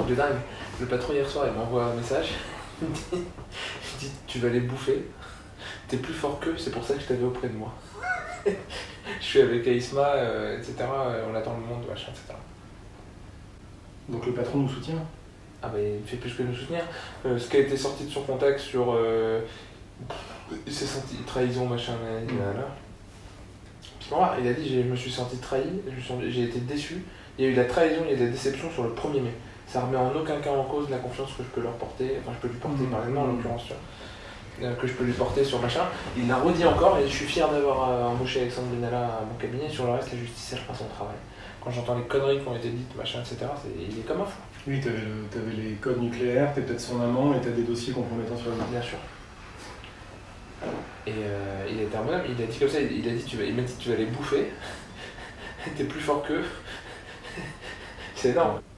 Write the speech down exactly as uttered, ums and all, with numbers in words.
truc de dingue. Le patron hier soir il m'envoie un message, il me dit, il me dit tu vas les bouffer, t'es plus fort qu'eux, c'est pour ça que je t'avais auprès de moi. Je suis avec Aïsma, euh, et cetera. On attend le monde, machin, et cetera. Donc le patron nous soutient? Ah bah il fait plus que nous soutenir. Euh, ce qui a été sorti de son contexte sur... Euh, il s'est senti trahison, machin, mmh. là. Voilà, il a dit je me suis senti trahi, j'ai été déçu. Il y a eu de la trahison, il y a eu de la déception sur le premier mai. Ça remet en aucun cas en cause la confiance que je peux leur porter, enfin je peux lui porter mmh. parallèlement en l'occurrence, euh, que je peux lui porter sur machin. Il l'a redit encore et je suis fier d'avoir euh, embauché Alexandre Benalla à mon cabinet. Sur le reste, la justice elle fera son travail. Quand j'entends les conneries qui ont été dites, machin, et cetera, il est comme un fou. Oui, t'avais, le, t'avais les codes nucléaires, t'es peut-être son amant et t'as des dossiers compromettants sur le monde. Bien sûr. Et euh, il a été un bonhomme, il a dit comme ça, il a dit tu vas, il m'a dit tu vas les bouffer, t'es plus fort qu'eux. C'est énorme.